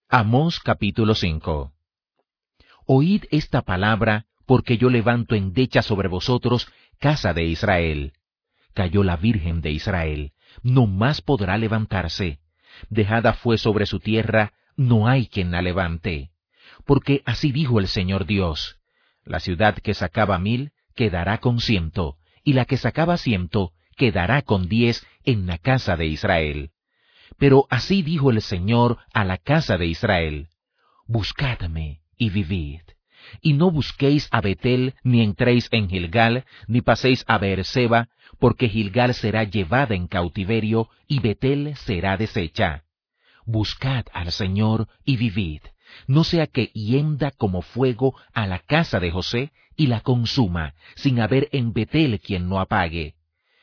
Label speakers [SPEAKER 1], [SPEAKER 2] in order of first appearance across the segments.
[SPEAKER 1] Amós capítulo 5. Oíd esta palabra, porque yo levanto endecha sobre vosotros, casa de Israel. Cayó la Virgen de Israel, no más podrá levantarse. Dejada fue sobre su tierra, no hay quien la levante. Porque así dijo el Señor Dios: la ciudad que sacaba 1000 quedará con 100, y la que sacaba 100 quedará con 10 en la casa de Israel. Pero así dijo el Señor a la casa de Israel: buscadme y vivid, y no busquéis a Betel, ni entréis en Gilgal, ni paséis a Beerseba, porque Gilgal será llevada en cautiverio, y Betel será deshecha. Buscad al Señor y vivid, no sea que hienda como fuego a la casa de José, y la consuma, sin haber en Betel quien no apague.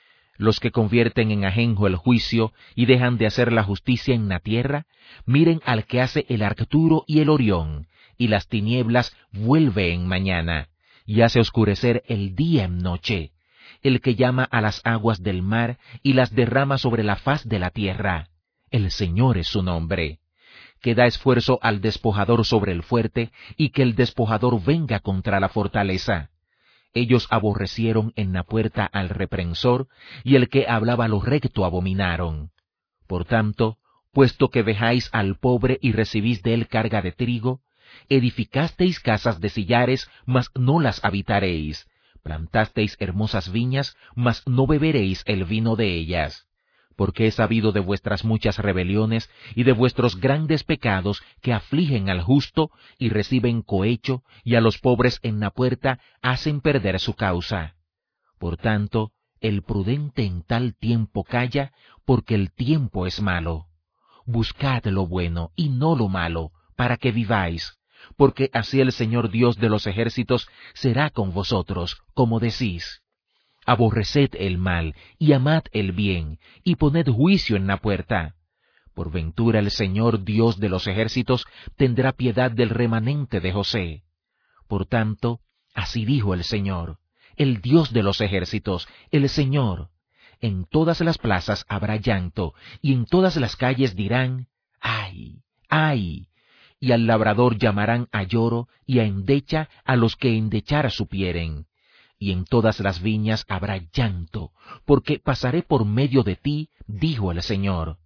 [SPEAKER 1] Los que convierten en ajenjo el juicio y dejan de hacer la justicia en la tierra, miren al que hace el Arcturo y el Orión, y las tinieblas vuelve en mañana, y hace oscurecer el día en noche, el que llama a las aguas del mar y las derrama sobre la faz de la tierra. El Señor es su nombre, que da esfuerzo al despojador sobre el fuerte, y que el despojador venga contra la fortaleza. Ellos aborrecieron en la puerta al reprensor, y el que hablaba lo recto abominaron. Por tanto, puesto que vejáis al pobre y recibís de él carga de trigo, edificasteis casas de sillares, mas no las habitaréis, plantasteis hermosas viñas, mas no beberéis el vino de ellas. Porque he sabido de vuestras muchas rebeliones y de vuestros grandes pecados, que afligen al justo y reciben cohecho, y a los pobres en la puerta hacen perder su causa. Por tanto, el prudente en tal tiempo calla, porque el tiempo es malo. Buscad lo bueno y no lo malo, para que viváis, porque así el Señor Dios de los ejércitos será con vosotros, como decís. Aborreced el mal, y amad el bien, y poned juicio en la puerta. Por ventura el Señor Dios de los ejércitos tendrá piedad del remanente de José. Por tanto, así dijo el Señor, el Dios de los ejércitos, el Señor: en todas las plazas habrá llanto, y en todas las calles dirán: ¡ay, ay! Y al labrador llamarán a lloro, y a endecha a los que endechar supieren. Y en todas las viñas habrá llanto, porque pasaré por medio de ti, dijo el Señor.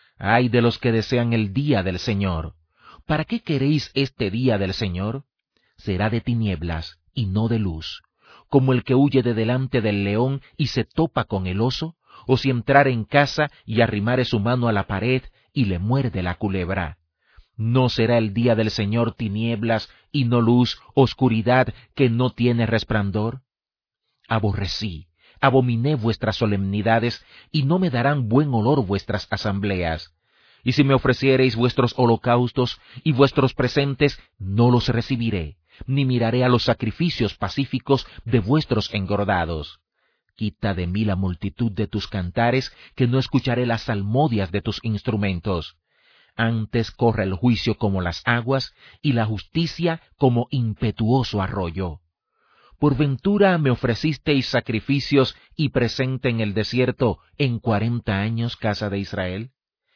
[SPEAKER 1] Ay de los que desean el día del Señor. ¿Para qué queréis este día del Señor? Será de tinieblas y no de luz, como el que huye de delante del león y se topa con el oso, o si entrar en casa y arrimare su mano a la pared y le muerde la culebra. ¿No será el día del Señor tinieblas y no luz, oscuridad que no tiene resplandor? Aborrecí, abominé vuestras solemnidades, y no me darán buen olor vuestras asambleas. Y si me ofreciereis vuestros holocaustos y vuestros presentes, no los recibiré, ni miraré a los sacrificios pacíficos de vuestros engordados. Quita de mí la multitud de tus cantares, que no escucharé las salmodias de tus instrumentos. Antes corre el juicio como las aguas, y la justicia como impetuoso arroyo. ¿Por ventura me ofrecisteis sacrificios y presente en el desierto en 40 años, casa de Israel?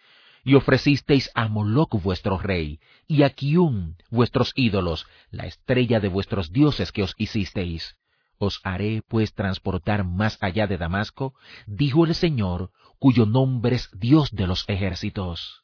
[SPEAKER 1] Y ofrecisteis a Moloc vuestro rey, y a Quiún vuestros ídolos, la estrella de vuestros dioses que os hicisteis. Os haré pues transportar más allá de Damasco, dijo el Señor, cuyo nombre es Dios de los ejércitos.